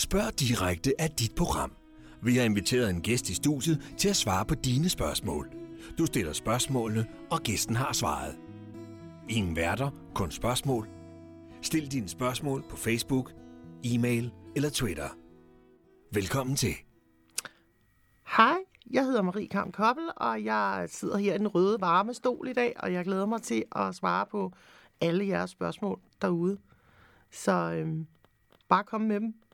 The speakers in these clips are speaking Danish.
Spørg direkte af dit program. Vi har inviteret en gæst i studiet til at svare på dine spørgsmål. Du stiller spørgsmålene, og gæsten har svaret. Ingen værter, kun spørgsmål. Stil dine spørgsmål på Facebook, e-mail eller Twitter. Velkommen til. Hej, jeg hedder Marie Karm Koppel, og jeg sidder her i den røde varme stol i dag, og jeg glæder mig til at svare på alle jeres spørgsmål derude. Så bare kom med dem.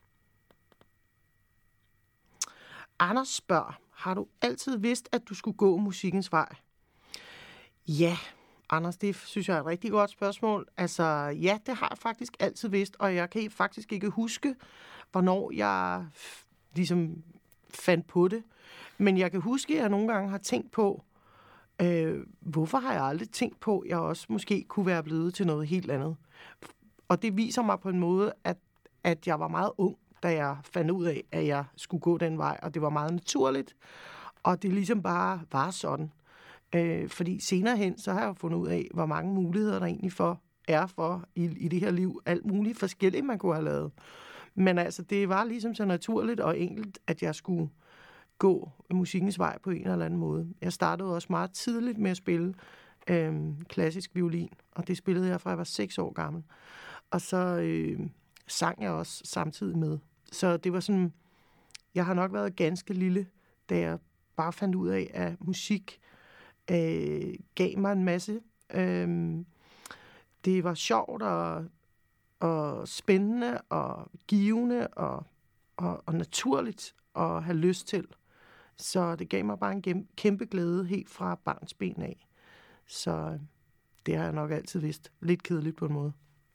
Anders spørger, har du altid vidst, at du skulle gå musikkens vej? Ja, Anders, det synes jeg er et rigtig godt spørgsmål. Altså, ja, det har jeg faktisk altid vidst, og jeg kan faktisk ikke huske, hvornår jeg ligesom fandt på det. Men jeg kan huske, at jeg nogle gange har tænkt på, hvorfor har jeg aldrig tænkt på, at jeg også måske kunne være blevet til noget helt andet. Og det viser mig på en måde, at jeg var meget ung, da jeg fandt ud af, at jeg skulle gå den vej, og det var meget naturligt, og det ligesom bare var sådan. Fordi senere hen, så har jeg fundet ud af, hvor mange muligheder der egentlig er for i det her liv. Alt muligt forskelligt, man kunne have lavet. Men altså, det var ligesom så naturligt og enkelt, at jeg skulle gå musikkens vej på en eller anden måde. Jeg startede også meget tidligt med at spille klassisk violin, og det spillede jeg fra jeg var 6 år gammel. Og så sang jeg også samtidig med. Så det var sådan, jeg har nok været ganske lille, da jeg bare fandt ud af, at musik gav mig en masse. Det var sjovt og spændende og givende og naturligt at have lyst til. Så det gav mig bare en kæmpe glæde helt fra barnsben af. Så det har jeg nok altid vidst. Lidt kedeligt på en måde.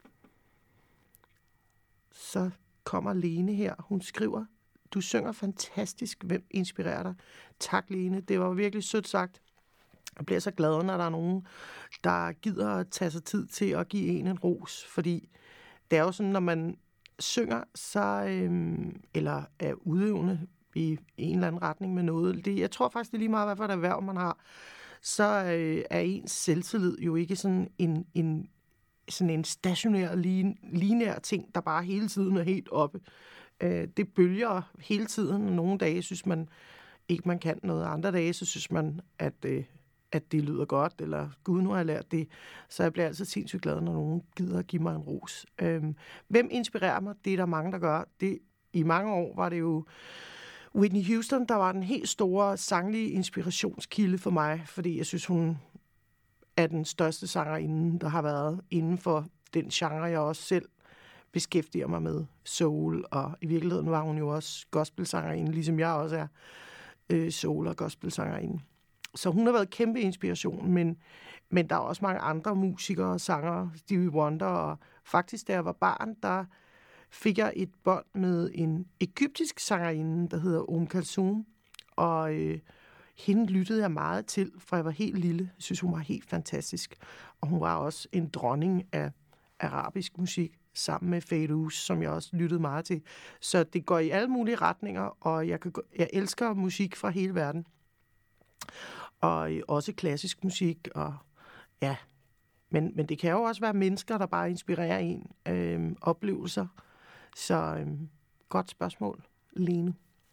Så kommer Lene her. Hun skriver, du synger fantastisk. Hvem inspirerer dig? Tak, Lene. Det var virkelig sødt sagt. Jeg bliver så glad, når der er nogen, der gider at tage sig tid til at give en ros. Fordi det er jo sådan, når man synger, så, eller er udøvende i en eller anden retning med noget. Jeg tror faktisk, det er lige meget, hvad for et erhverv man har. Så er ens selvtillid jo ikke sådan en stationær, lineær ting, der bare hele tiden er helt oppe. Det bølger hele tiden, og nogle dage synes man ikke, man kan noget. Andre dage, så synes man, at det lyder godt, eller gud, nu har jeg lært det. Så jeg bliver altid sindssygt glad, når nogen gider at give mig en ros. Hvem inspirerer mig? Det er der mange, der gør. I mange år var det jo Whitney Houston, der var den helt store sanglige inspirationskilde for mig, fordi jeg synes, hun er den største sangerinde, der har været inden for den genre, jeg også selv beskæftiger mig med, soul, og i virkeligheden var hun jo også gospelsangerinde, ligesom jeg også er soul- og gospelsangerinde. Så hun har været kæmpe inspiration, men der er også mange andre musikere og sangere, Stevie Wonder, og faktisk da jeg var barn, der fik jeg et bånd med en egyptisk sangerinde, der hedder Kulthum, og hende lyttede jeg meget til, fra jeg var helt lille. Jeg synes, hun var helt fantastisk, og hun var også en dronning af arabisk musik, sammen med Fairuz, som jeg også lyttede meget til. Så det går i alle mulige retninger, og jeg elsker musik fra hele verden. Og også klassisk musik, og ja, men det kan jo også være mennesker, der bare inspirerer en, oplevelser. Så godt spørgsmål, Lene.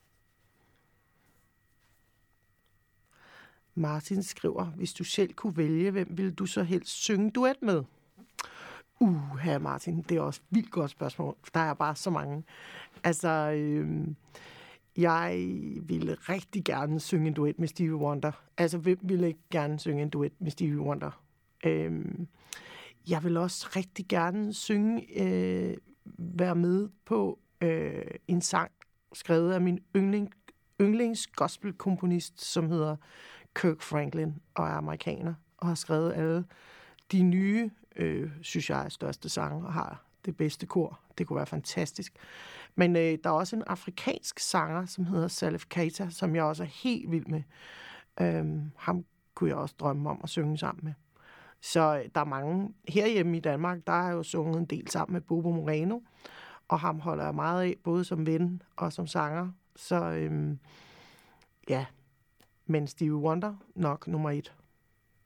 Martin skriver, hvis du selv kunne vælge, hvem ville du så helst synge duet med? Herre Martin, det er også et vildt godt spørgsmål. Der er bare så mange. Altså, jeg ville rigtig gerne synge en duet med Stevie Wonder. Altså, hvem ville ikke gerne synge en duet med Stevie Wonder? Jeg vil også rigtig gerne være med på en sang, skrevet af min yndlings gospelkomponist, som hedder Kirk Franklin, og er amerikaner, og har skrevet alle de nye, synes jeg, største sange, og har det bedste kor. Det kunne være fantastisk. Men der er også en afrikansk sanger, som hedder Salif Keita, som jeg også er helt vild med. Ham kunne jeg også drømme om at synge sammen med. Så der er mange. Herhjemme i Danmark, der har jeg jo sunget en del sammen med Bobo Moreno, og ham holder jeg meget af, både som ven og som sanger. Så ja, men Stevie Wonder nok nummer 1.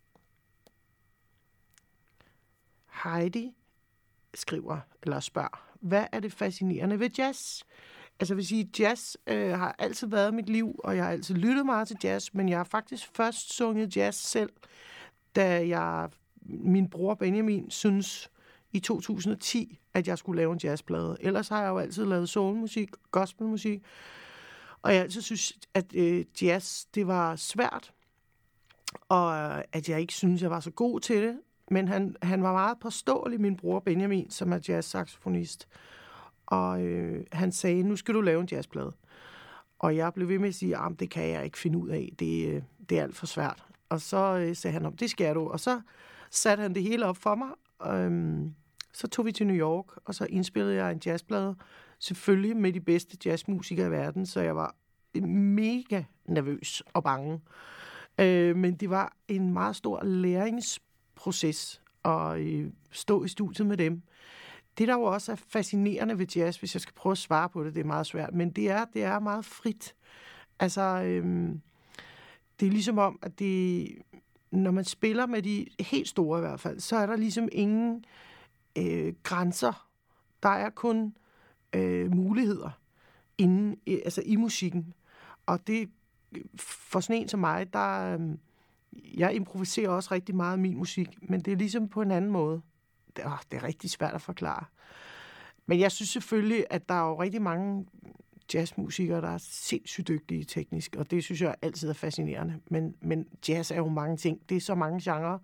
Heidi skriver, eller spørger, hvad er det fascinerende ved jazz? Altså jeg vil sige, jazz har altid været mit liv, og jeg har altid lyttet meget til jazz, men jeg har faktisk først sunget jazz selv, da min bror Benjamin synes i 2010, at jeg skulle lave en jazzplade. Ellers har jeg jo altid lavet soulmusik, gospelmusik, og jeg altid synes, at jazz, det var svært, og at jeg ikke synes, jeg var så god til det. Men han var meget påståelig, min bror Benjamin, som er jazzsaxofonist. Og han sagde, nu skal du lave en jazzplade. Og jeg blev ved med at sige, at det kan jeg ikke finde ud af. Det er alt for svært. Og så sagde han, det skal du. Og så satte han det hele op for mig. Så tog vi til New York, og så indspillede jeg en jazzplade. Selvfølgelig med de bedste jazzmusikere i verden, så jeg var mega nervøs og bange. Men det var en meget stor læringsproces at stå i studiet med dem. Det, der jo også er fascinerende ved jazz, hvis jeg skal prøve at svare på det, det er meget svært, men det er meget frit. Altså, det er ligesom om, at når man spiller med de helt store i hvert fald, så er der ligesom ingen grænser. Der er kun muligheder i musikken. Og det for sådan en som mig, jeg improviserer også rigtig meget min musik, men det er ligesom på en anden måde. Det er rigtig svært at forklare. Men jeg synes selvfølgelig, at der er jo rigtig mange jazzmusikere, der er sindssygt dygtige teknisk, og det synes jeg altid er fascinerende. Men jazz er jo mange ting. Det er så mange genrer.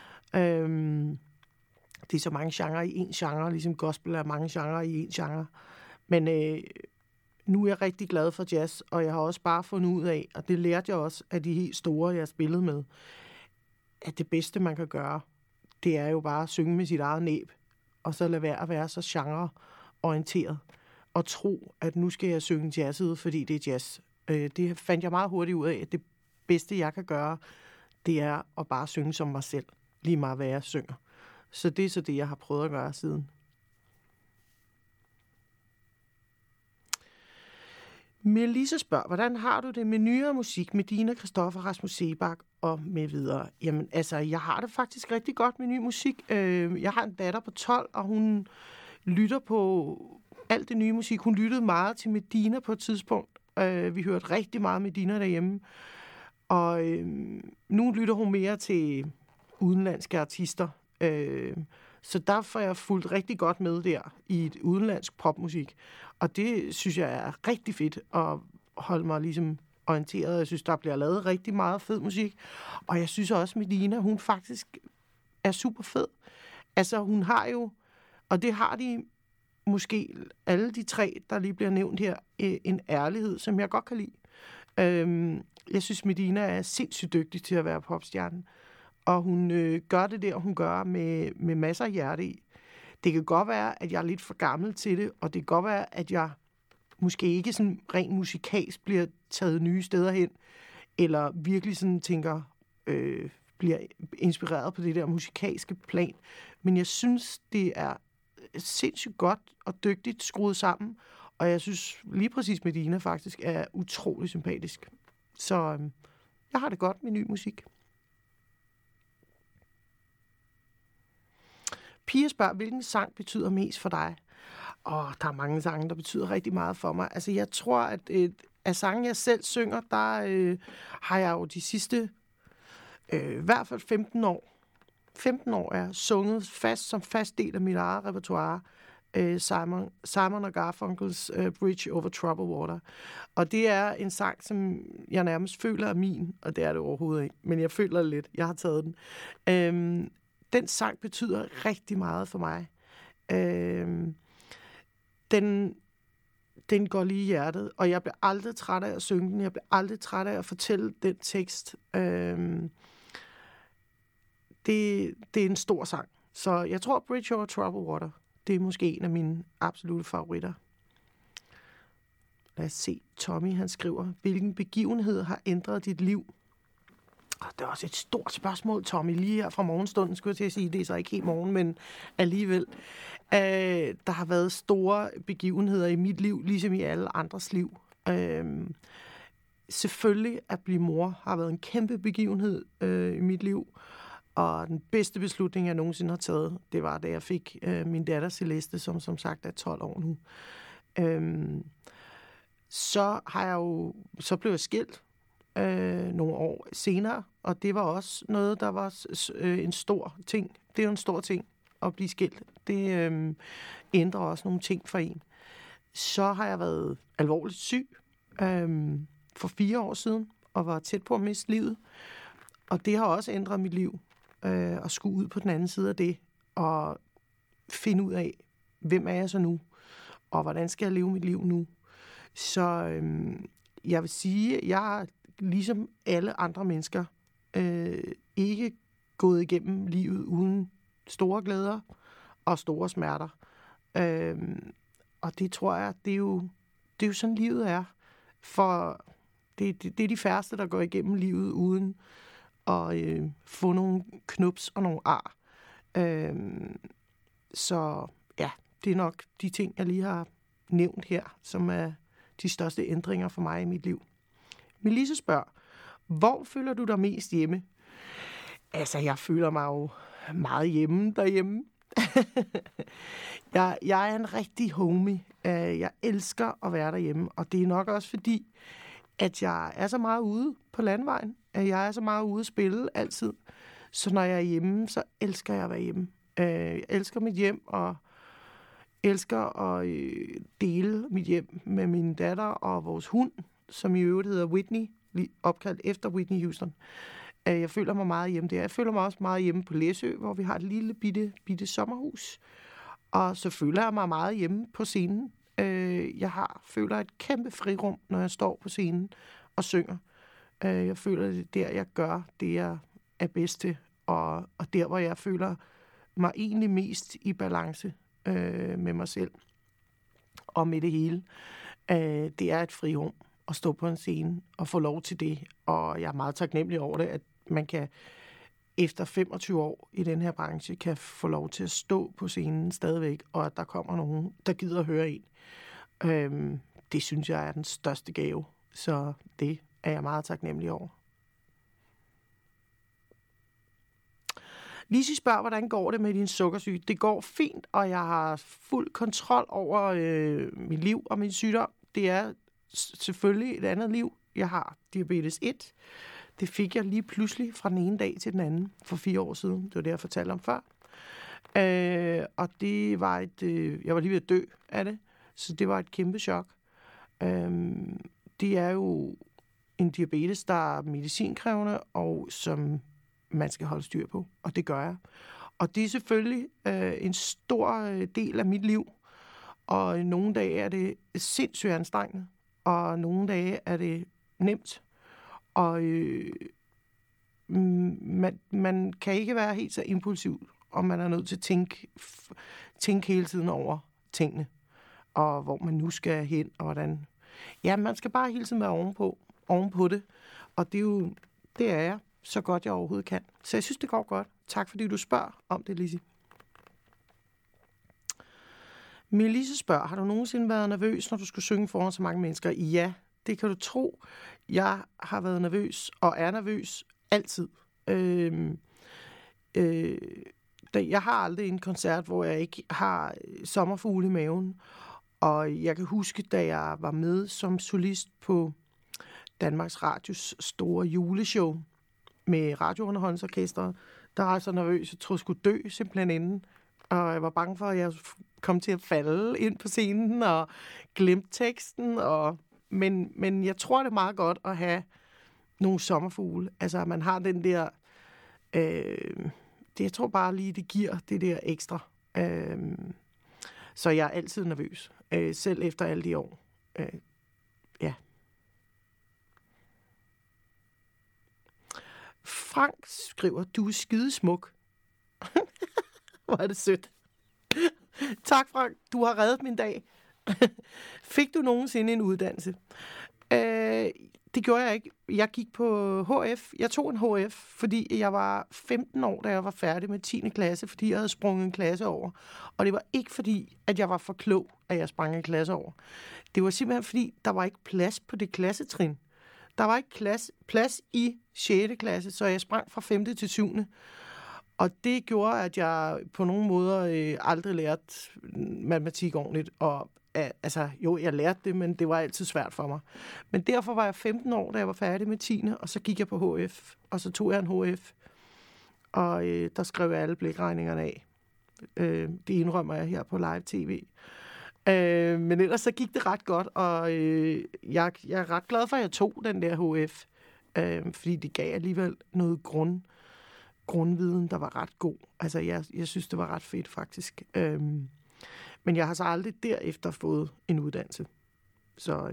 Det er så mange genrer i én genre, ligesom gospel er mange genrer i én genre. Men nu er jeg rigtig glad for jazz, og jeg har også bare fundet ud af, og det lærte jeg også af de helt store, jeg har spillet med, at det bedste, man kan gøre, det er jo bare at synge med sit eget næb, og så lade være at være så genreorienteret, og tro, at nu skal jeg synge jazzet, fordi det er jazz. Det fandt jeg meget hurtigt ud af, at det bedste, jeg kan gøre, det er at bare synge som mig selv, lige meget hvad jeg synger. Så det er så det, jeg har prøvet at gøre siden. Melissa spørger, hvordan har du det med nyere musik med Dina Christoffer, Rasmus Seebach og med videre? Jamen, altså, jeg har det faktisk rigtig godt med ny musik. Jeg har en datter på 12, og hun lytter på alt det nye musik. Hun lyttede meget til Medina på et tidspunkt. Vi hørte rigtig meget Medina derhjemme. Og nu lytter hun mere til udenlandske artister. Så der får jeg fulgt rigtig godt med der i et udenlandsk popmusik. Og det synes jeg er rigtig fedt at holde mig ligesom orienteret. Jeg synes, der bliver lavet rigtig meget fed musik. Og jeg synes også, Medina, hun faktisk er super fed. Altså, hun har jo, og det har de måske alle de tre, der lige bliver nævnt her, en ærlighed, som jeg godt kan lide. Jeg synes, Medina er sindssygt dygtig til at være popstjerne. Og hun gør det der, hun gør med masser af hjerte i. Det kan godt være, at jeg er lidt for gammel til det, og det kan godt være, at jeg måske ikke sådan rent musikalsk bliver taget nye steder hen, eller virkelig sådan tænker, bliver inspireret på det der musikalske plan. Men jeg synes, det er sindssygt godt og dygtigt skruet sammen, og jeg synes lige præcis Medina faktisk er utrolig sympatisk. Så jeg har det godt med ny musik. Pia spørger, hvilken sang betyder mest for dig? Der er mange sange, der betyder rigtig meget for mig. Altså, jeg tror, at af sange, jeg selv synger, der har jeg jo de sidste, i hvert fald 15 år er sunget som fast del af mit eget repertoire. Simon og Garfunkels Bridge Over Troubled Water. Og det er en sang, som jeg nærmest føler er min, og det er det overhovedet ikke, men jeg føler det lidt. Jeg har taget den. Den sang betyder rigtig meget for mig. Den går lige i hjertet, og jeg bliver aldrig træt af at synge den. Jeg bliver aldrig træt af at fortælle den tekst. Det er en stor sang. Så jeg tror, Bridge Over Troubled Water, det er måske en af mine absolutte favoritter. Lad os se. Tommy, han skriver, hvilken begivenhed har ændret dit liv? Det er også et stort spørgsmål, Tommy, lige her fra morgenstunden, skulle jeg til at sige. Det er så ikke helt morgen, men alligevel. Der har været store begivenheder i mit liv, ligesom i alle andres liv. Selvfølgelig at blive mor har været en kæmpe begivenhed i mit liv. Og den bedste beslutning, jeg nogensinde har taget, det var, da jeg fik min datter Celeste, som sagt er 12 år nu. Så blev jeg skilt nogle år senere, og det var også noget, der var en stor ting. Det er jo en stor ting at blive skilt. Det ændrer også nogle ting for en. Så har jeg været alvorligt syg for 4 år siden, og var tæt på at miste livet. Og det har også ændret mit liv, at skulle ud på den anden side af det, og finde ud af, hvem er jeg så nu, og hvordan skal jeg leve mit liv nu. Så jeg vil sige, at jeg er ligesom alle andre mennesker ikke gået igennem livet uden store glæder og store smerter. Og det tror jeg, det er jo sådan, livet er. For det er de færreste, der går igennem livet uden at få nogle knups og nogle ar. Så ja, det er nok de ting, jeg lige har nævnt her, som er de største ændringer for mig i mit liv. Melisse spørger, hvor føler du dig mest hjemme? Altså, jeg føler mig jo meget hjemme derhjemme. Jeg er en rigtig homie. Jeg elsker at være derhjemme, og det er nok også fordi, at jeg er så meget ude på landvejen. At jeg er så meget ude at spille altid. Så når jeg er hjemme, så elsker jeg at være hjemme. Jeg elsker mit hjem, og elsker at dele mit hjem med min datter og vores hund, som i øvrigt hedder Whitney, opkaldt efter Whitney Houston. Jeg føler mig meget hjemme der. Jeg føler mig også meget hjemme på Læsø, hvor vi har et lille bitte sommerhus. Og så føler jeg mig meget hjemme på scenen. Jeg føler et kæmpe frirum, når jeg står på scenen og synger. Jeg føler, det er der, jeg gør det, jeg er bedst til. Og der, hvor jeg føler mig egentlig mest i balance med mig selv og med det hele. Det er et frirum at stå på en scene og få lov til det. Og jeg er meget taknemmelig over det, at man kan efter 25 år i den her branche, kan få lov til at stå på scenen stadigvæk, og at der kommer nogen, der gider at høre en. Det synes jeg er den største gave, så det er jeg meget taknemmelig over. Lise spørger, hvordan går det med din sukkersyge? Det går fint, og jeg har fuld kontrol over mit liv og min sygdom. Det er selvfølgelig et andet liv. Jeg har diabetes 1. Det fik jeg lige pludselig fra den ene dag til den anden for 4 år siden. Det var det, jeg fortalte om før. Og det var jeg var lige ved at dø af det, så det var et kæmpe chok. Det er jo en diabetes, der er medicinkrævende, og som man skal holde styr på, og det gør jeg. Og det er selvfølgelig en stor del af mit liv, og nogle dage er det sindssygt anstrengende, og nogle dage er det nemt. Og man kan ikke være helt så impulsiv, og man er nødt til at tænke hele tiden over tingene, og hvor man nu skal hen, og hvordan. Ja, man skal bare hele tiden være ovenpå det, og det er jeg så godt jeg overhovedet kan. Så jeg synes, det går godt. Tak fordi du spørger om det, Lise. Melisse spørger, har du nogensinde været nervøs, når du skulle synge foran så mange mennesker? Ja, det kan du tro. Jeg har været nervøs og er nervøs altid. Jeg har aldrig en koncert, hvor jeg ikke har sommerfugle i maven. Og jeg kan huske, da jeg var med som solist på Danmarks Radios store juleshow med radiounderholdningsorkestret, der var jeg så nervøs, jeg troede, jeg skulle dø simpelthen inden. Og jeg var bange for, at jeg kom til at falde ind på scenen og glemte teksten. Men jeg tror, det er meget godt at have nogle sommerfugle. Altså, man har den der. Jeg tror bare lige, det giver det der ekstra. Så jeg er altid nervøs. Selv efter alle de år. Ja. Frank skriver, du er skidesmuk. Hvor er det sødt. Tak, Frank. Du har reddet min dag. Fik du nogensinde en uddannelse? Det gjorde jeg ikke. Jeg gik på HF. Jeg tog en HF, fordi jeg var 15 år, da jeg var færdig med 10. klasse, fordi jeg havde sprunget en klasse over. Og det var ikke fordi, at jeg var for klog, at jeg sprang en klasse over. Det var simpelthen fordi, der var ikke plads på det klassetrin. Der var ikke plads i 6. klasse, så jeg sprang fra 5. til 7. Og det gjorde, at jeg på nogle måder aldrig lærte matematik ordentligt. Og altså, jo, jeg lærte det, men det var altid svært for mig. Men derfor var jeg 15 år, da jeg var færdig med 10. Og så gik jeg på HF, og så tog jeg en HF. Og der skrev jeg alle blikregningerne af. Det indrømmer jeg her på live tv. Men ellers så gik det ret godt, og jeg er ret glad for, at jeg tog den der HF. Fordi det gav alligevel noget grundviden, der var ret god. Altså, jeg synes, det var ret fedt, faktisk. Men jeg har så aldrig derefter fået en uddannelse. Så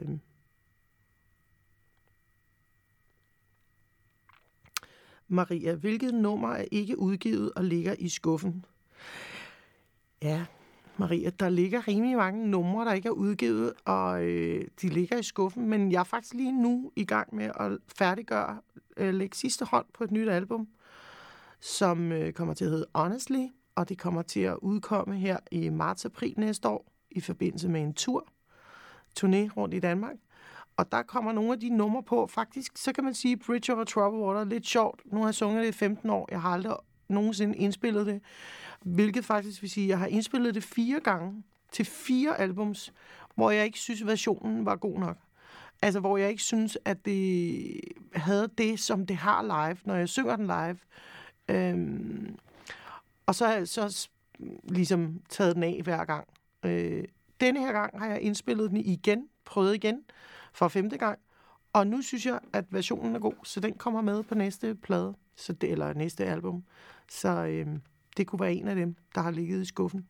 Maria, hvilket nummer er ikke udgivet og ligger i skuffen? Ja, Maria, der ligger rimelig mange numre, der ikke er udgivet, og de ligger i skuffen, men jeg er faktisk lige nu i gang med at færdiggøre, lægge sidste hånd på et nyt album, som kommer til at hedde Honestly, og det kommer til at udkomme her i marts-april næste år, i forbindelse med en turné rundt i Danmark. Og der kommer nogle af de numre på. Faktisk, så kan man sige, Bridge Over Troubled Water, lidt sjovt. Nu har jeg sunget det i 15 år. Jeg har aldrig nogensinde indspillet det. Hvilket faktisk vil sige, at jeg har indspillet det 4 gange til 4 albums, hvor jeg ikke synes, versionen var god nok. Altså, hvor jeg ikke synes, at det havde det, som det har live, når jeg synger den live. Og så har jeg så ligesom taget den af hver gang. Denne her gang har jeg indspillet den igen, prøvet igen, for 5. gang. Og nu synes jeg, at versionen er god, så den kommer med på næste plade, eller næste album. Så det kunne være en af dem, der har ligget i skuffen.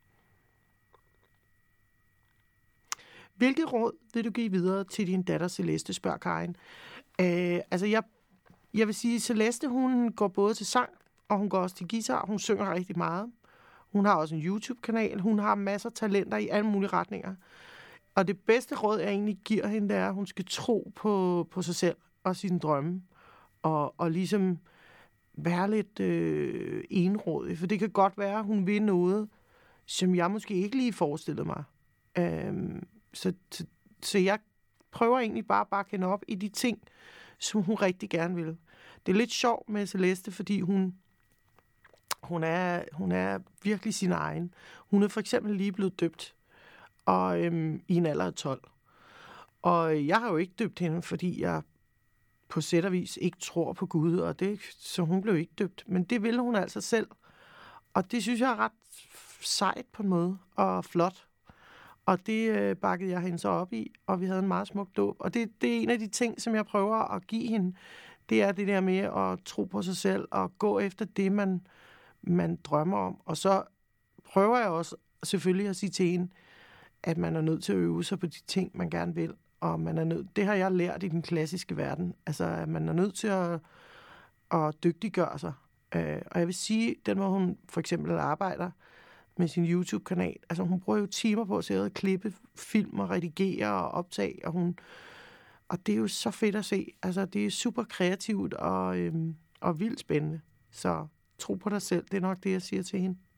Hvilket råd vil du give videre til din datter Celeste, spørger Karin? Altså, jeg vil sige, Celeste, hun går både til sang, og hun går også til guitar. Hun synger rigtig meget. Hun har også en YouTube-kanal. Hun har masser af talenter i alle mulige retninger. Og det bedste råd, jeg egentlig giver hende, det er, at hun skal tro på sig selv og sine drømme. Og ligesom være lidt enrådig. For det kan godt være, at hun vil noget, som jeg måske ikke lige forestillede mig. Så jeg prøver egentlig bare at bakke hende op i de ting, som hun rigtig gerne vil. Det er lidt sjovt med Celeste, fordi hun er virkelig sin egen. Hun er for eksempel lige blevet døbt og i en alder af 12. Og jeg har jo ikke døbt hende, fordi jeg på sæt og vis ikke tror på Gud, og så hun blev ikke døbt. Men det ville hun altså selv. Og det synes jeg er ret sejt på en måde, og flot. Og det bakkede jeg hende så op i, og vi havde en meget smuk dåb. Og det er en af de ting, som jeg prøver at give hende. Det er det der med at tro på sig selv, og gå efter det, man drømmer om. Og så prøver jeg også selvfølgelig at sige til hende, at man er nødt til at øve sig på de ting, man gerne vil. Og det har jeg lært i den klassiske verden. Altså, at man er nødt til at dygtiggøre sig. Og jeg vil sige, den hvor hun for eksempel arbejder med sin YouTube-kanal, altså hun bruger jo timer på at sidde og klippe film og redigere og optage, og det er jo så fedt at se. Altså, det er super kreativt og vildt spændende. Så tro på dig selv, det er nok det, jeg siger til hende.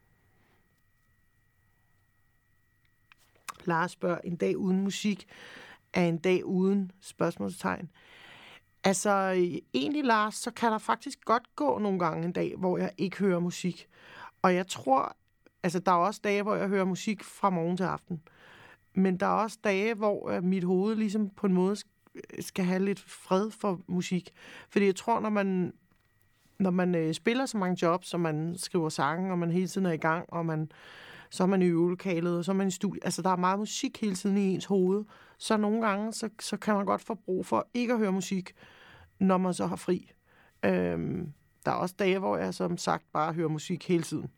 Lars spørger, en dag uden musik er en dag uden spørgsmålstegn. Altså, egentlig, Lars, så kan der faktisk godt gå nogle gange en dag, hvor jeg ikke hører musik. Og jeg tror, altså, der er også dage, hvor jeg hører musik fra morgen til aften. Men der er også dage, hvor mit hoved ligesom på en måde skal have lidt fred for musik. Fordi jeg tror, når man spiller så mange jobs, så man skriver sange, og man hele tiden er i gang, og så er man i øvelokalet, og så er man i studiet. Altså, der er meget musik hele tiden i ens hoved. Så nogle gange, så kan man godt få brug for ikke at høre musik, når man så har fri. Der er også dage, hvor jeg som sagt bare hører musik hele tiden.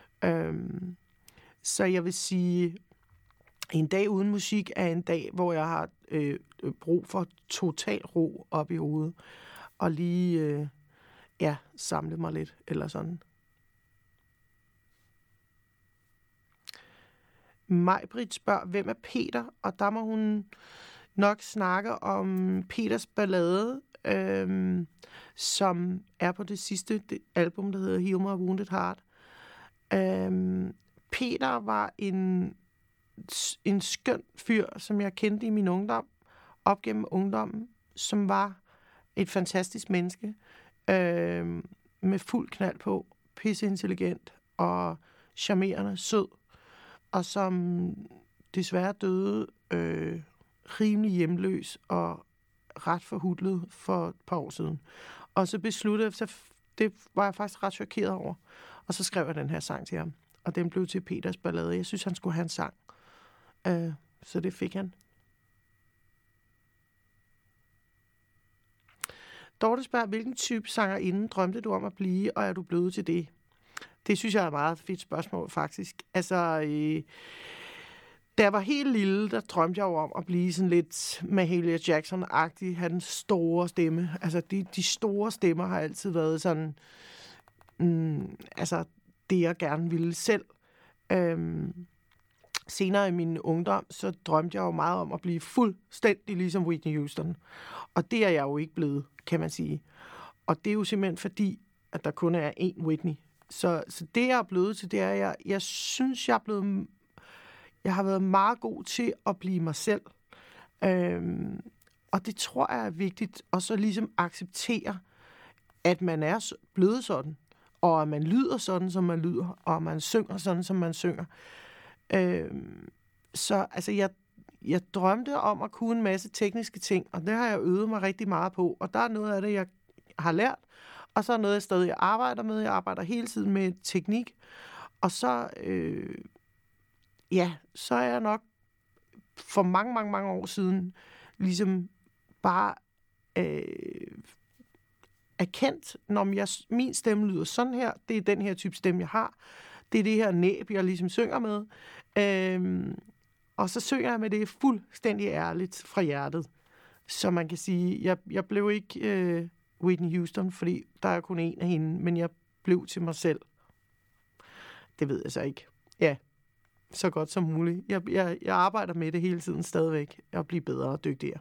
Så jeg vil sige, en dag uden musik er en dag, hvor jeg har brug for total ro op i hovedet. Og lige, samle mig lidt, eller sådan. Maj-Britt spørger, hvem er Peter? Og der må hun nok snakke om Peters ballade, som er på det sidste album, der hedder Heal My Wounded Heart. Peter var en skøn fyr, som jeg kendte i min ungdom, op gennem ungdommen, som var et fantastisk menneske, med fuld knald på, pisseintelligent og charmerende, sød, og som desværre døde rimelig hjemløs og ret forhudlet for et par år siden. Og så besluttede jeg, det var jeg faktisk ret chokeret over, og så skrev jeg den her sang til ham. Og den blev til Peters Ballade. Jeg synes, han skulle have en sang. Så det fik han. Dorte spørger, hvilken type sangerinde drømte du om at blive, og er du blevet til det? Det synes jeg er et meget fedt spørgsmål, faktisk. Altså, da jeg var helt lille, der drømte jeg jo om at blive sådan lidt Mahalia Jackson-agtig, have den store stemme. Altså, de store stemmer har altid været sådan, altså, det jeg gerne ville selv. Senere i min ungdom, så drømte jeg jo meget om at blive fuldstændig ligesom Whitney Houston. Og det er jeg jo ikke blevet, kan man sige. Og det er jo simpelthen fordi, at der kun er én Whitney. Så det, jeg er blevet til, det er, jeg synes, jeg har været meget god til at blive mig selv. Og det tror jeg er vigtigt, og så ligesom acceptere, at man er blevet sådan, og at man lyder sådan, som man lyder, og at man synger sådan, som man synger. Så altså, jeg drømte om at kunne en masse tekniske ting, og det har jeg øvet mig rigtig meget på. Og der er noget af det, jeg har lært, og så er noget, jeg stadig arbejder med. Jeg arbejder hele tiden med teknik. Og så, så er jeg nok for mange, mange, mange år siden ligesom bare erkendt, når min stemme lyder sådan her, det er den her type stemme, jeg har. Det er det her næb, jeg ligesom synger med. Og så synger jeg med det fuldstændig ærligt fra hjertet. Så man kan sige, jeg blev ikke Whitney Houston, fordi der er kun en af hende, men jeg blev til mig selv. Det ved jeg så ikke. Ja, så godt som muligt. Jeg arbejder med det hele tiden stadigvæk, og bliver bedre og dygtigere.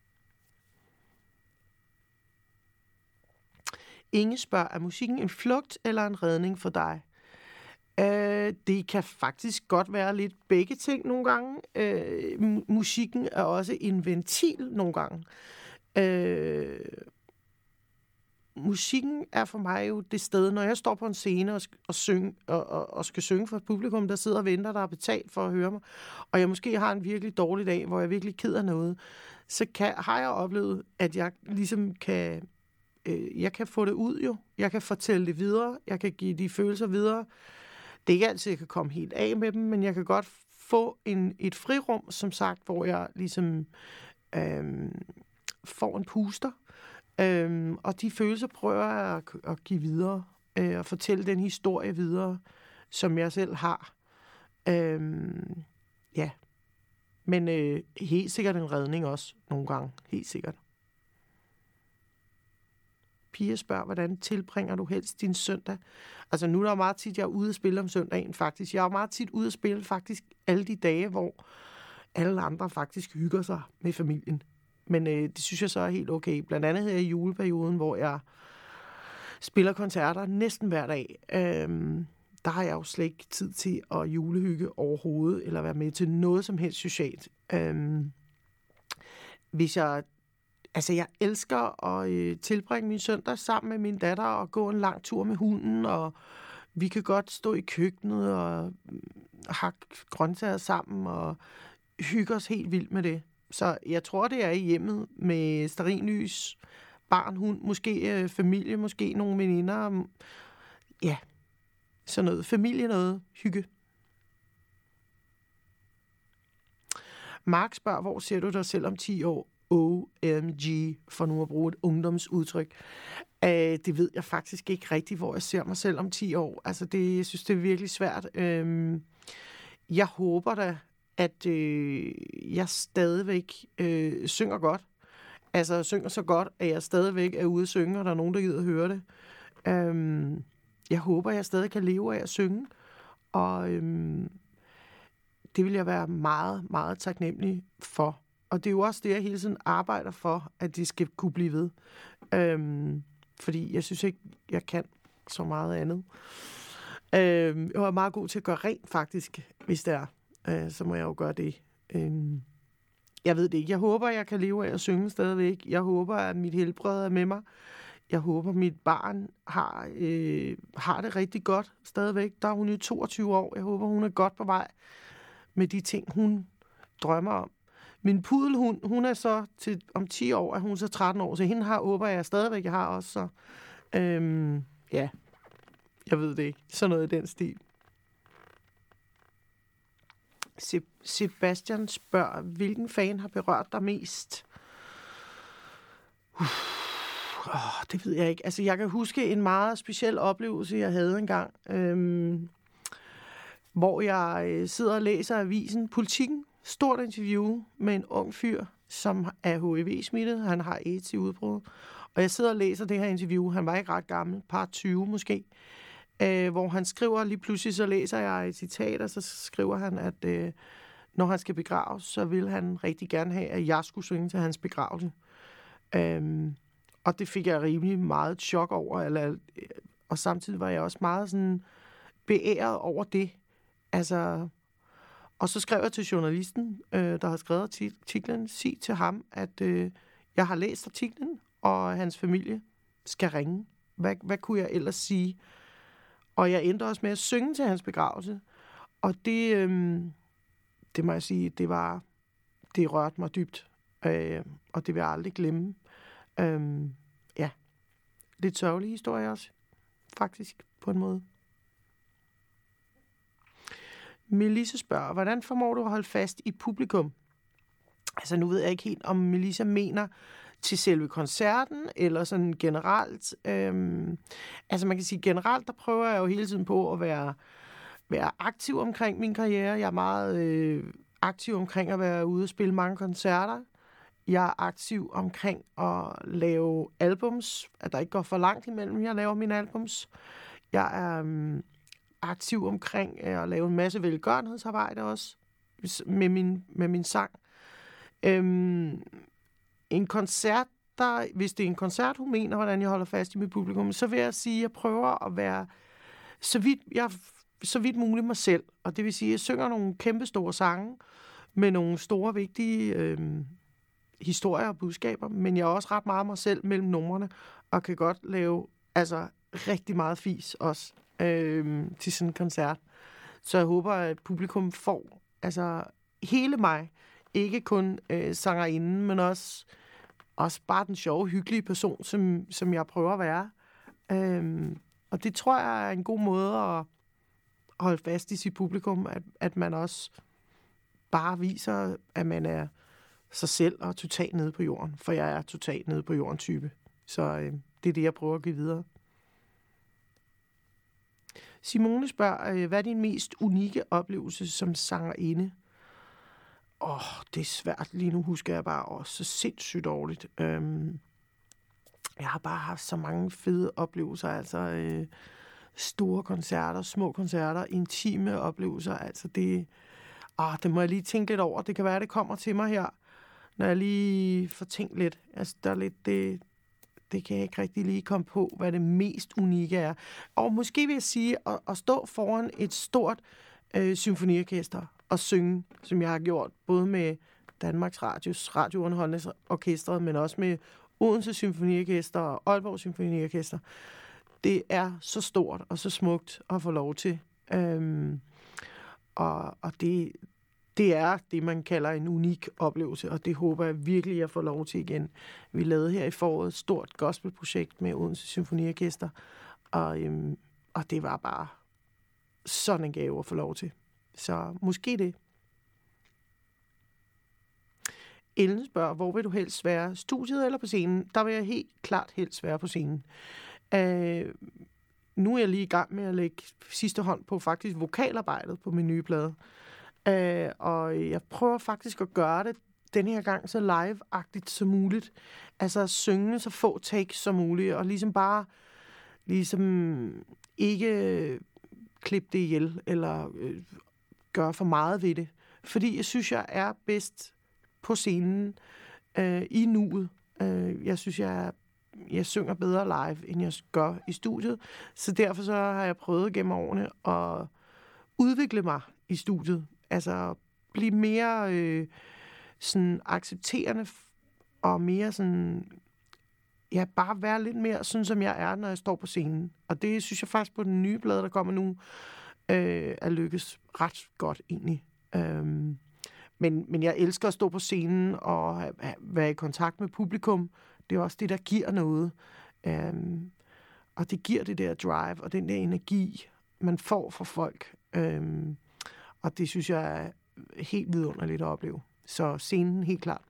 Inge spørger, er musikken en flugt eller en redning for dig? Det kan faktisk godt være lidt begge ting nogle gange. Musikken er også en ventil nogle gange. Musikken er for mig jo det sted, når jeg står på en scene og skal synge for et publikum, der sidder og venter, der har betalt for at høre mig, og jeg måske har en virkelig dårlig dag, hvor jeg virkelig ked af noget, så har jeg oplevet, at jeg ligesom kan jeg kan få det ud jo. Jeg kan fortælle det videre. Jeg kan give de følelser videre. Det er ikke altid, jeg kan komme helt af med dem, men jeg kan godt få et frirum, som sagt, hvor jeg ligesom får en puster. Og de følelser prøver jeg at give videre. Og fortælle den historie videre, som jeg selv har. Ja. Men helt sikkert en redning også, nogle gange. Helt sikkert. Pia spørger, hvordan tilbringer du helst din søndag? Altså nu er der meget tit, jeg er ude at spille om søndagen faktisk. Jeg er meget tit ude at spille faktisk alle de dage, hvor alle andre faktisk hygger sig med familien. Men det synes jeg så er helt okay. Blandt andet her i juleperioden, hvor jeg spiller koncerter næsten hver dag. Der har jeg jo slet ikke tid til at julehygge overhovedet, eller være med til noget som helst socialt. Jeg elsker at tilbringe min søndag sammen med min datter og gå en lang tur med hunden, og vi kan godt stå i køkkenet og hakke grøntsager sammen og hygge os helt vildt med det. Så jeg tror, det er i hjemmet med stearinlys, barn, hund, måske familie, måske nogle veninder. Ja, sådan noget. Familie noget. Hygge. Mark spørger, hvor ser du dig selv om 10 år? OMG, for nu at bruge et ungdomsudtryk. Det ved jeg faktisk ikke rigtigt, hvor jeg ser mig selv om 10 år. Altså, jeg synes, det er virkelig svært. Jeg håber da, at jeg stadigvæk synger godt. Altså, jeg synger så godt, at jeg stadigvæk er ude at synge, og der er nogen, der gider at høre det. Jeg håber, at jeg stadig kan leve af at synge. Og det vil jeg være meget, meget taknemmelig for. Og det er jo også det, jeg hele tiden arbejder for, at det skal kunne blive ved. Fordi jeg synes ikke, jeg kan så meget andet. Jeg er meget god til at gøre rent, faktisk, hvis det er. Så må jeg jo gøre det. Jeg ved det ikke. Jeg håber, jeg kan leve af at synge stadigvæk. Jeg håber, at mit helbred er med mig. Jeg håber, mit barn har det rigtig godt stadigvæk. Der er hun jo 22 år. Jeg håber, hun er godt på vej med de ting, hun drømmer om. Min pudelhund, hun er så om 10 år, er hun så 13 år, så hende håber jeg stadigvæk, jeg har også. Så, ja, jeg ved det ikke. Sådan noget i den stil. Sebastian spørger, hvilken fan har berørt dig mest? Det ved jeg ikke. Altså, jeg kan huske en meget speciel oplevelse, jeg havde engang, hvor jeg sidder og læser avisen Politikken. Stort interview med en ung fyr, som er HIV-smittet. Han har AIDS i udbrud. Og jeg sidder og læser det her interview. Han var ikke ret gammel, par 20 måske. Hvor han skriver, lige pludselig så læser jeg et citat, og så skriver han, at når han skal begraves, så vil han rigtig gerne have, at jeg skulle synge til hans begravelse. Og det fik jeg rimelig meget chok over, og samtidig var jeg også meget sådan beæret over det. Altså, og så skrev jeg til journalisten, der har skrevet artiklen, sig til ham, at jeg har læst artiklen, og hans familie skal ringe. Hvad kunne jeg ellers sige? Og jeg endte også med at synge til hans begravelse. Og det må jeg sige, det rørte mig dybt. Og det vil jeg aldrig glemme. Ja, lidt sørgelig historie også, faktisk, på en måde. Melissa spørger, hvordan formår du at holde fast i publikum? Altså, nu ved jeg ikke helt, om Melissa mener til selve koncerten, eller sådan generelt. Altså, man kan sige, generelt, der prøver jeg jo hele tiden på at være aktiv omkring min karriere. Jeg er meget aktiv omkring at være ude og spille mange koncerter. Jeg er aktiv omkring at lave albums, at der ikke går for langt imellem, jeg laver mine albums. Jeg er aktiv omkring at lave en masse velgørenhedsarbejde også, med min sang. En koncert, hvis det er en koncert, hun mener, hvordan jeg holder fast i mit publikum, så vil jeg sige, at jeg prøver at være så vidt muligt mig selv. Og det vil sige, at jeg synger nogle kæmpe store sange med nogle store, vigtige historier og budskaber, men jeg er også ret meget mig selv mellem numrene, og kan godt lave rigtig meget fis også til sådan en koncert. Så jeg håber, at publikum får hele mig, ikke kun sangerinden, men også bare den sjove, hyggelige person, som jeg prøver at være. Og det tror jeg er en god måde at holde fast i sit publikum, at man også bare viser, at man er sig selv og totalt nede på jorden. For jeg er totalt nede på jorden type. Så det er det, jeg prøver at give videre. Simone spørger, hvad er din mest unikke oplevelse som sangerinde? Det er svært. Lige nu husker jeg bare så sindssygt dårligt. Jeg har bare haft så mange fede oplevelser. Store koncerter, små koncerter, intime oplevelser. Det må jeg lige tænke lidt over. Det kan være, det kommer til mig her, når jeg lige får tænkt lidt. Der er lidt det kan jeg ikke rigtig lige komme på, hvad det mest unikke er. Og måske vil jeg sige, at stå foran et stort symfoniorkester og synge, som jeg har gjort, både med Danmarks Radios radiounderholdningsorkestret, men også med Odense Symfoniorkester og Aalborg Symfoniorkester. Det er så stort og så smukt at få lov til. Og det er det, man kalder en unik oplevelse, og det håber jeg virkelig, jeg får lov til igen. Vi lavede her i foråret et stort gospelprojekt med Odense Symfoniorkester, og det var bare sådan en gave at få lov til. Så måske det. Ellen spørger, hvor vil du helst være? Studiet eller på scenen? Der vil jeg helt klart helst være på scenen. Nu er jeg lige i gang med at lægge sidste hånd på faktisk vokalarbejdet på min nye plade. Og jeg prøver faktisk at gøre det den her gang så live-agtigt som muligt. Altså at synge så få takes som muligt, og ikke klippe det ihjel, eller gøre for meget ved det. Fordi jeg synes, jeg er bedst på scenen i nuet. Jeg synes, jeg synger bedre live, end jeg gør i studiet. Så derfor så har jeg prøvet gennem årene at udvikle mig i studiet. Altså blive mere sådan accepterende og mere sådan bare være lidt mere sådan, som jeg er, når jeg står på scenen. Og det synes jeg faktisk på den nye plade, der kommer nu, er lykkes ret godt egentlig. Men jeg elsker at stå på scenen og være i kontakt med publikum. Det er også det, der giver noget. Og det giver det der drive og den der energi, man får fra folk. Og det synes jeg er helt vidunderligt at opleve. Så scenen helt klart.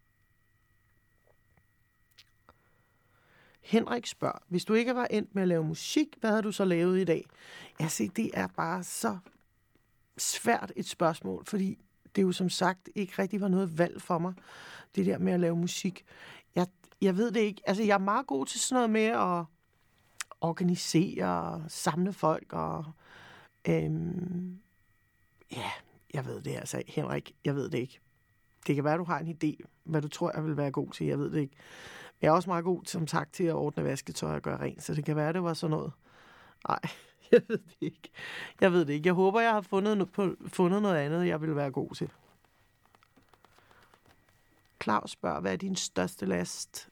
Henrik spørger, hvis du ikke var endt med at lave musik, hvad havde du så lavet i dag? Ja, se, det er bare så svært et spørgsmål, fordi det jo som sagt ikke rigtig var noget valg for mig, det der med at lave musik. Jeg ved det ikke. Altså, jeg er meget god til sådan noget med at organisere og samle folk, og jeg ved det altså, Henrik, jeg ved det ikke. Det kan være, du har en idé, hvad du tror, jeg vil være god til, jeg ved det ikke. Jeg er også meget god, som sagt, til at ordne vasketøj og gøre rent, så det kan være, det var sådan noget. Nej, jeg ved det ikke. Jeg ved det ikke. Jeg håber, jeg har fundet noget andet, jeg vil være god til. Claus spørger, hvad er din største last?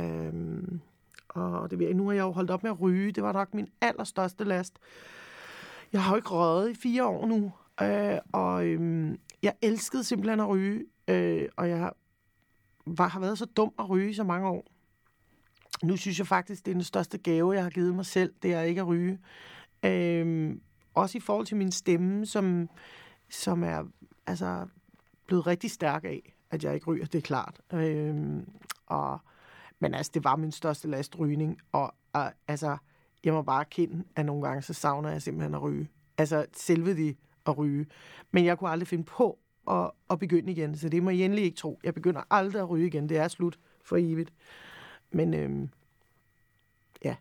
Og nu har jeg jo holdt op med at ryge. Det var nok min allerstørste last. Jeg har jo ikke røget i 4 år nu. Jeg elskede simpelthen at ryge. Og jeg har været så dum at ryge i så mange år. Nu synes jeg faktisk, det er den største gave, jeg har givet mig selv, det er ikke at ryge. Også i forhold til min stemme, som er altså blevet rigtig stærk af, at jeg ikke ryger, det er klart. Men altså, det var min største last, rygning. Og altså, jeg må bare erkende, at nogle gange, så savner jeg simpelthen at ryge. Altså, selve det at ryge. Men jeg kunne aldrig finde på at begynde igen, så det må I endelig ikke tro. Jeg begynder aldrig at ryge igen. Det er slut for evigt. Men ja.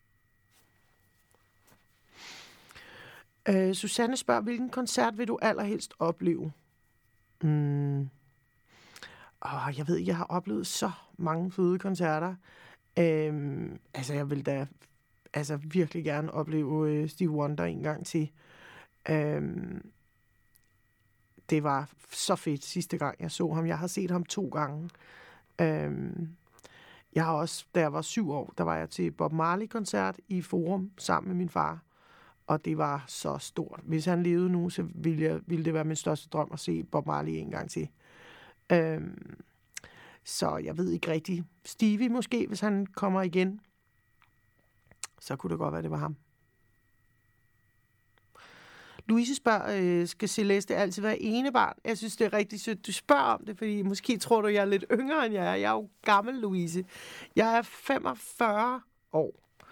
Susanne spørger, hvilken koncert vil du allerhelst opleve? Jeg ved, jeg har oplevet så mange fede koncerter. Jeg vil da virkelig gerne opleve Stevie Wonder en gang til. Det var så fedt sidste gang, jeg så ham. Jeg har set ham 2 gange. Jeg har også, da jeg var 7 år, der var jeg til Bob Marley-koncert i Forum sammen med min far. Og det var så stort. Hvis han levede nu, så ville det være min største drøm at se Bob Marley en gang til. Så jeg ved ikke rigtigt. Stevie måske, hvis han kommer igen. Så kunne det godt være, det var ham. Louise spørger, skal Celeste altid være enebarn? Jeg synes, det er rigtig sødt, du spørger om det, fordi måske tror du, jeg er lidt yngre, end jeg er. Jeg er jo gammel, Louise. Jeg er 45 år.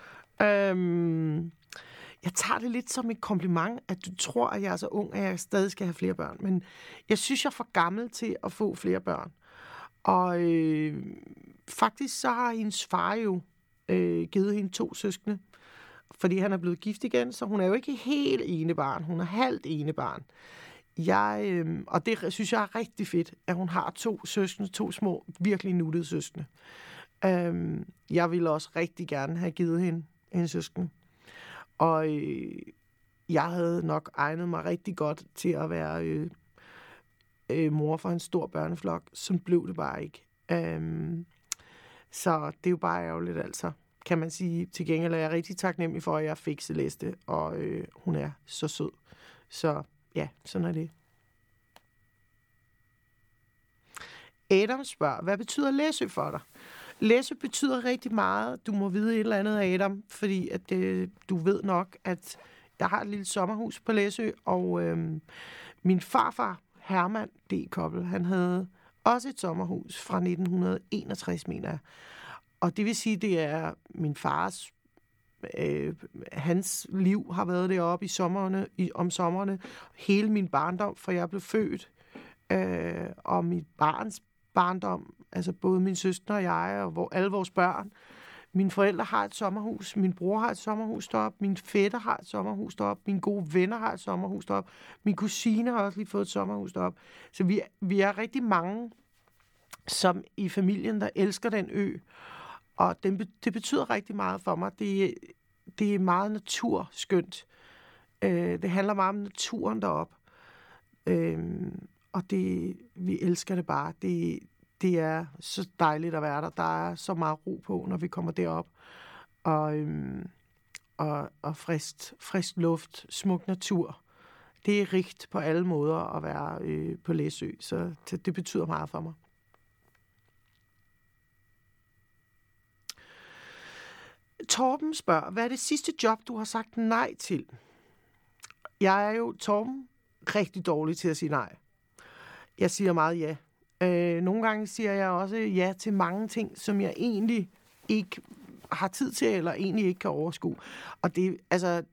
Jeg tager det lidt som et kompliment, at du tror, at jeg er så ung, at jeg stadig skal have flere børn. Men jeg synes, jeg er for gammel til at få flere børn. Og faktisk så har hendes far jo givet hende 2 søskende, fordi han er blevet gift igen, så hun er jo ikke helt enebarn. Hun er halvt enebarn. Og det synes jeg er rigtig fedt, at hun har 2 søskende, 2 små, virkelig nuttede søskende. Jeg ville også rigtig gerne have givet hende en søsken. Og jeg havde nok egnet mig rigtig godt til at være mor for en stor børneflok. Sådan blev det bare ikke. Så det er jo bare ærgerligt, altså. Kan man sige, til gengæld er jeg rigtig taknemmelig for, at jeg fik Celeste, og hun er så sød. Så ja, sådan er det. Adam spørger, hvad betyder Læsø for dig? Læsø betyder rigtig meget. Du må vide et eller andet, Adam, fordi at, du ved nok, at jeg har et lille sommerhus på Læsø, og min farfar, Herman D. Koppel, han havde også et sommerhus fra 1961, mener jeg. Og det vil sige, det er min fars, hans liv har været deroppe om sommerne. Hele min barndom, for jeg blev født. Og mit barns barndom, altså både min søster og jeg, og alle vores børn. Mine forældre har et sommerhus, min bror har et sommerhus deroppe, min fætter har et sommerhus deroppe, mine gode venner har et sommerhus deroppe, min kusine har også lige fået et sommerhus deroppe. Så vi er rigtig mange, som i familien, der elsker den ø. Og det betyder rigtig meget for mig. Det er meget naturskønt. Det handler meget om naturen deroppe. Og vi elsker det bare. Det det er så dejligt at være der. Der er så meget ro på, når vi kommer derop. Og frisk luft, smuk natur. Det er rigt på alle måder at være på Læsø, så det betyder meget for mig. Torben spørger, hvad er det sidste job, du har sagt nej til? Jeg er jo, Torben, rigtig dårlig til at sige nej. Jeg siger meget ja. Nogle gange siger jeg også ja til mange ting, som jeg egentlig ikke har tid til, eller egentlig ikke kan overskue. Og det, det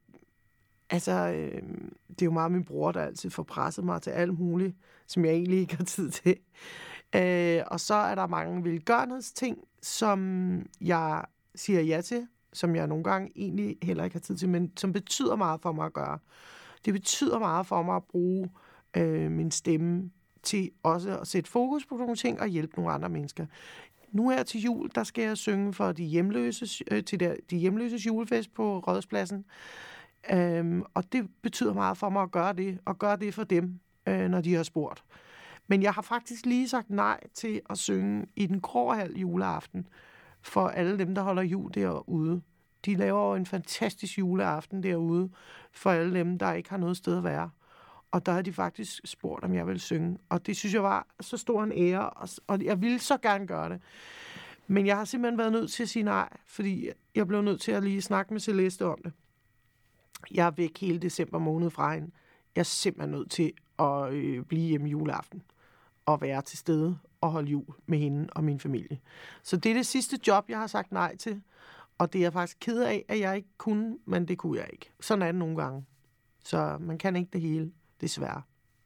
er jo meget min bror, der altid får presset mig til alt muligt, som jeg egentlig ikke har tid til. Og så er der mange velgørenhedsting, som jeg siger ja til, som jeg nogle gange egentlig heller ikke har tid til, men som betyder meget for mig at gøre. Det betyder meget for mig at bruge min stemme til også at sætte fokus på nogle ting og hjælpe nogle andre mennesker. Nu her til jul, der skal jeg synge for de hjemløses julefest på Rådhuspladsen. Og det betyder meget for mig at gøre det, og gøre det for dem, når de har spurgt. Men jeg har faktisk lige sagt nej til at synge i den Gråhal juleaften for alle dem, der holder jul derude. De laver jo en fantastisk juleaften derude for alle dem, der ikke har noget sted at være. Og der har de faktisk spurgt, om jeg ville synge. Og det synes jeg var så stor en ære, og jeg ville så gerne gøre det. Men jeg har simpelthen været nødt til at sige nej, fordi jeg blev nødt til at lige snakke med Celeste om det. Jeg er væk hele december måned fra hende. Jeg er simpelthen nødt til at blive hjemme juleaften og være til stede og holde jul med hende og min familie. Så det er det sidste job, jeg har sagt nej til. Og det er jeg faktisk ked af, at jeg ikke kunne, men det kunne jeg ikke. Sådan er det nogle gange. Så man kan ikke det hele, desværre.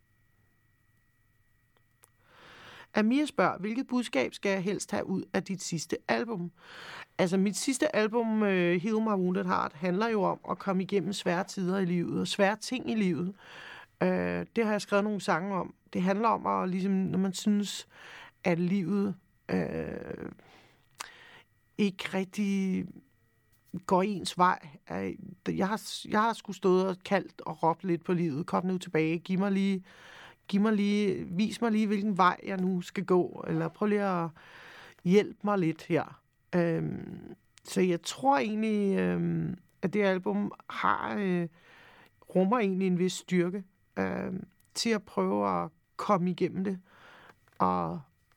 Amir spørger, hvilket budskab skal jeg helst have ud af dit sidste album? Altså, mit sidste album, Heal My Wounded Heart, handler jo om at komme igennem svære tider i livet, og svære ting i livet. Det har jeg skrevet nogle sange om. Det handler om, at, ligesom, når man synes, at livet ikke rigtig går ens vej. Jeg har sgu stået og kaldt og råbt lidt på livet. Kom nu tilbage. Vis mig lige, hvilken vej jeg nu skal gå. Eller prøv lige at hjælpe mig lidt her. Så jeg tror egentlig, at det album rummer egentlig en vis styrke til at prøve at komme igennem det. Og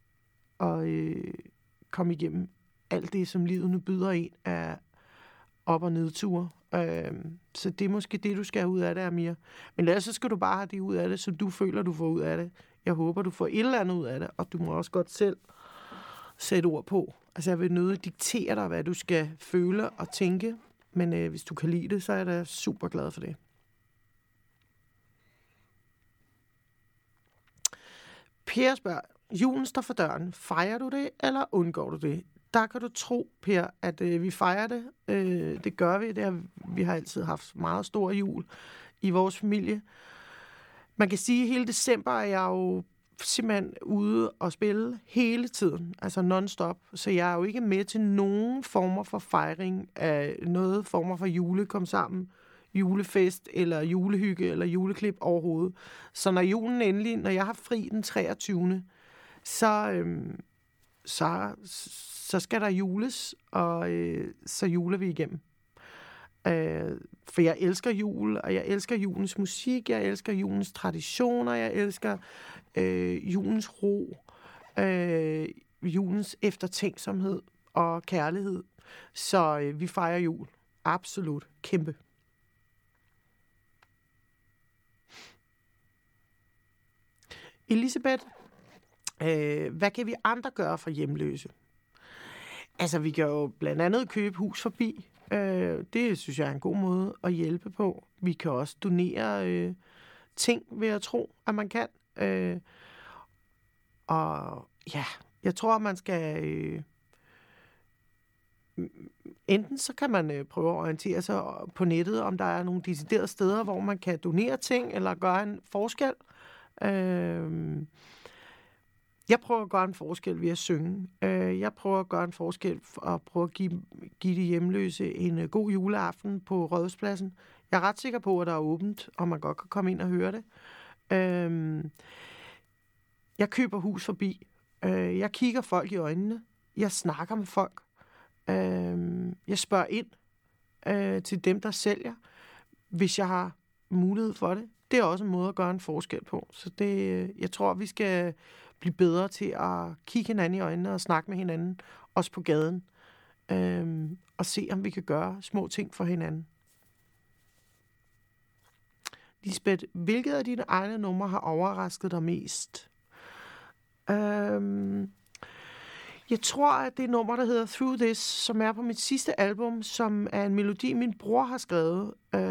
komme igennem alt det, som livet nu byder en af op- og nedture. Så det er måske det, du skal have ud af det, Amir. Men ellers så skal du bare have det ud af det, som du føler, du får ud af det. Jeg håber, du får et eller andet ud af det, og du må også godt selv sætte ord på. Altså, jeg vil nødig diktere dig, hvad du skal føle og tænke, men hvis du kan lide det, så er jeg da super glad for det. Per spørger, julen står for døren. Fejrer du det, eller undgår du det? Der kan du tro, Per, at vi fejrer det. Det gør vi. Vi har altid haft meget stor jul i vores familie. Man kan sige, at hele december er jeg jo simpelthen ude og spille hele tiden. Altså non-stop. Så jeg er jo ikke med til nogen former for fejring af noget former for julekom sammen, julefest eller julehygge eller juleklip overhovedet. Så når julen endelig, når jeg har fri den 23., så skal der jules, og så juler vi igennem. For jeg elsker jul, og jeg elsker julens musik, jeg elsker julens traditioner, jeg elsker julens ro, julens eftertænksomhed og kærlighed. Så vi fejrer jul. Absolut. Kæmpe. Elisabeth, hvad kan vi andre gøre for hjemløse? Altså, vi kan jo blandt andet købe hus forbi. Det synes jeg er en god måde at hjælpe på. Vi kan også donere ting, vil jeg tro, at man kan. Og ja, jeg tror, at man skal... enten så kan man prøve at orientere sig på nettet, om der er nogle deciderede steder, hvor man kan donere ting, eller gøre en forskel. Jeg prøver at gøre en forskel ved at synge. Jeg prøver at gøre en forskel og prøve at give de hjemløse en god juleaften på Rådhuspladsen. Jeg er ret sikker på, at der er åbent, og man godt kan komme ind og høre det. Jeg køber hus forbi. Jeg kigger folk i øjnene. Jeg snakker med folk. Jeg spørger ind til dem, der sælger, hvis jeg har mulighed for det. Det er også en måde at gøre en forskel på. Så jeg tror, vi skal blive bedre til at kigge hinanden i øjnene og snakke med hinanden, også på gaden, og se, om vi kan gøre små ting for hinanden. Lisbeth, hvilket af dine egne numre har overrasket dig mest? Jeg tror, at det nummer, der hedder Through This, som er på mit sidste album, som er en melodi, min bror har skrevet.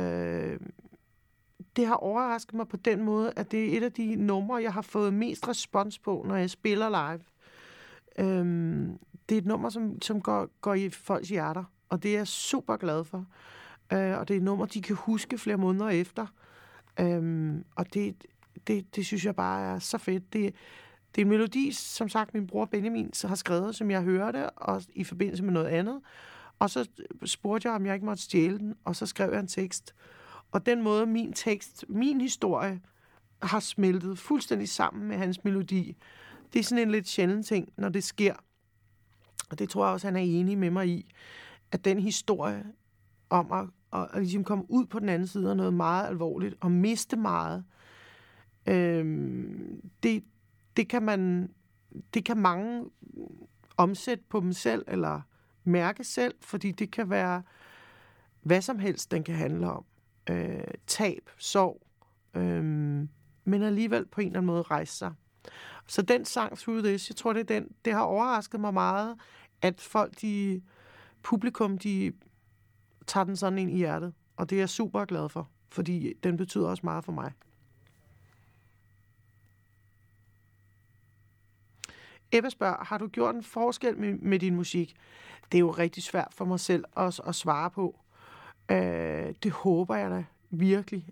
Det har overrasket mig på den måde, at det er et af de numre, jeg har fået mest respons på, når jeg spiller live. Det er et nummer, som går i folks hjerter, og det er jeg super glad for. Og det er et nummer, de kan huske flere måneder efter. Og det synes jeg bare er så fedt. Det er en melodi, som sagt, min bror Benjamin har skrevet, som jeg hørte, og i forbindelse med noget andet. Og så spurgte jeg, om jeg ikke måtte stjæle den, og så skrev jeg en tekst. Og den måde, min historie, har smeltet fuldstændig sammen med hans melodi, det er sådan en lidt sjælden ting, når det sker. Og det tror jeg også, han er enig med mig i, at den historie om at ligesom komme ud på den anden side af noget meget alvorligt, og miste meget, det kan mange omsætte på dem selv, eller mærke selv, fordi det kan være hvad som helst, den kan handle om. Tab, sorg, men alligevel på en eller anden måde rejse sig. Så den sang Through This, jeg tror, det har overrasket mig meget, at publikum, de tager den sådan ind i hjertet, og det er jeg super glad for, fordi den betyder også meget for mig. Ebba spørger, har du gjort en forskel med din musik? Det er jo rigtig svært for mig selv også at svare på. Det håber jeg da virkelig.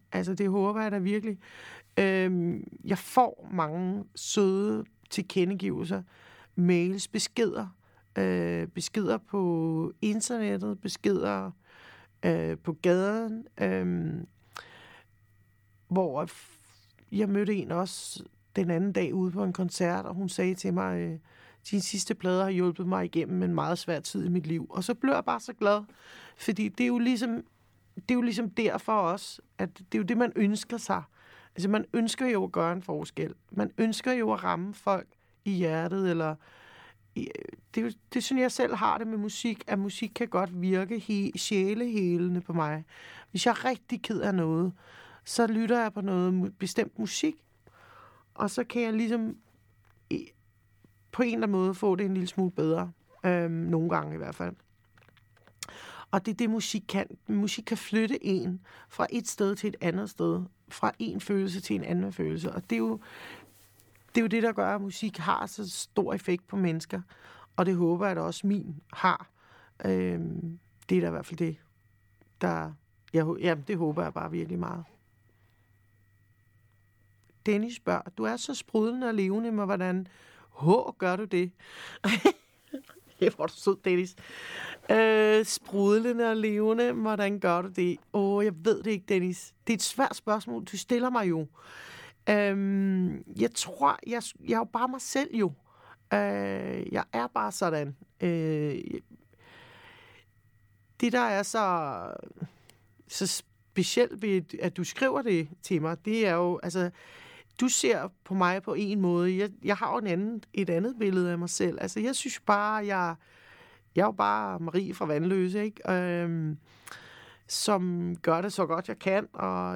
Jeg får mange søde tilkendegivelser, mails, beskeder på internettet, beskeder på gaden, hvor jeg mødte en også den anden dag ude på en koncert, og hun sagde til mig, din sidste plader har hjulpet mig igennem en meget svær tid i mit liv. Og så blev jeg bare så glad, fordi det er jo ligesom derfor også, at det er jo det, man ønsker sig. Altså, man ønsker jo at gøre en forskel. Man ønsker jo at ramme folk i hjertet, eller det er sådan, jeg selv har det med musik, at musik kan godt virke sjælehelende på mig. Hvis jeg er rigtig ked af noget, så lytter jeg på noget bestemt musik, og så kan jeg ligesom på en eller anden måde få det en lille smule bedre. Nogle gange i hvert fald. Og det er det, musik kan. Musik kan flytte en fra et sted til et andet sted. Fra en følelse til en anden følelse. Og det er jo det, der gør, at musik har så stor effekt på mennesker. Og det håber jeg, at også min har. Det er da i hvert fald det, det håber jeg bare virkelig meget. Dennis spørger, du er så sprudlende og levende, men hvordan gør du det? Hvor er du sød, Dennis. Sprudlende og levende, hvordan gør du det? Jeg ved det ikke, Dennis. Det er et svært spørgsmål, du stiller mig jo. Jeg tror, jeg er jo bare mig selv jo. Jeg er bare sådan. Det, der er så specielt ved, at du skriver det til mig, det er jo, altså, du ser på mig på en måde. Jeg har jo et andet billede af mig selv. Altså, jeg synes bare, jeg er jo bare Marie fra Vandløse, ikke? Som gør det så godt, jeg kan. Og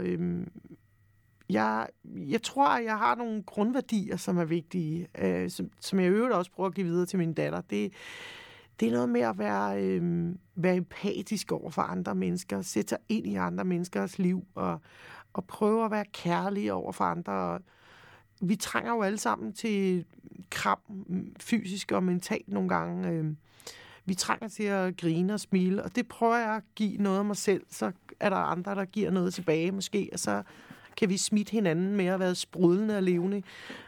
jeg tror, at jeg har nogle grundværdier, som er vigtige, som jeg øvrigt også prøver at give videre til min datter. Det er noget med at være empatisk over for andre mennesker, sætte sig ind i andre menneskers liv, og prøve at være kærlig over for andre. Vi trænger jo alle sammen til kram, fysisk og mentalt nogle gange. Vi trænger til at grine og smile, og det prøver jeg at give noget af mig selv. Så er der andre, der giver noget tilbage måske, og så kan vi smitte hinanden med at være sprudlende og levende.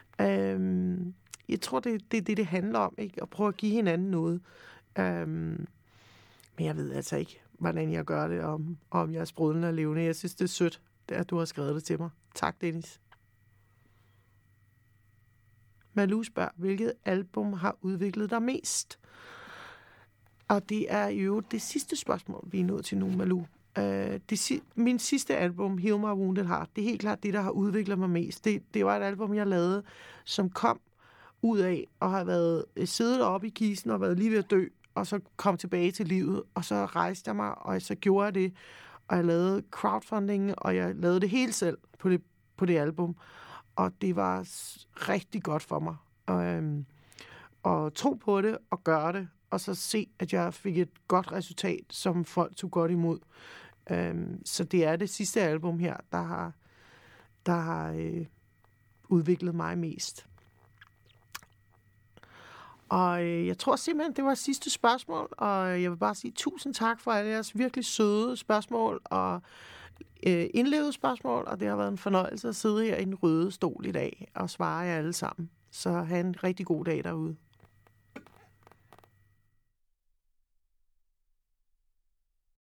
Jeg tror, det handler om, ikke? At prøve at give hinanden noget. Men jeg ved altså ikke, hvordan jeg gør det, om jeg er sprudlende og levende. Jeg synes, det er sødt, at du har skrevet det til mig. Tak, Dennis. Malou spørger, hvilket album har udviklet dig mest? Og det er jo det sidste spørgsmål, vi er nået til nu, Malou. Min sidste album, Heal My Wounded Heart, det er helt klart det, der har udviklet mig mest. Det var et album, jeg lavede, som kom ud af og har været siddet oppe i kisten og været lige ved at dø, og så kom tilbage til livet, og så rejste jeg mig, og så gjorde jeg det, og jeg lavede crowdfunding, og jeg lavede det helt selv på det album, og det var rigtig godt for mig. Og tro på det, og gøre det, og så se, at jeg fik et godt resultat, som folk tog godt imod. Så det er det sidste album her, der har udviklet mig mest. Og jeg tror simpelthen, det var sidste spørgsmål, og jeg vil bare sige tusind tak for alle jeres virkelig søde spørgsmål og indlevede spørgsmål, og det har været en fornøjelse at sidde her i den røde stol i dag og svare jer alle sammen. Så have en rigtig god dag derude.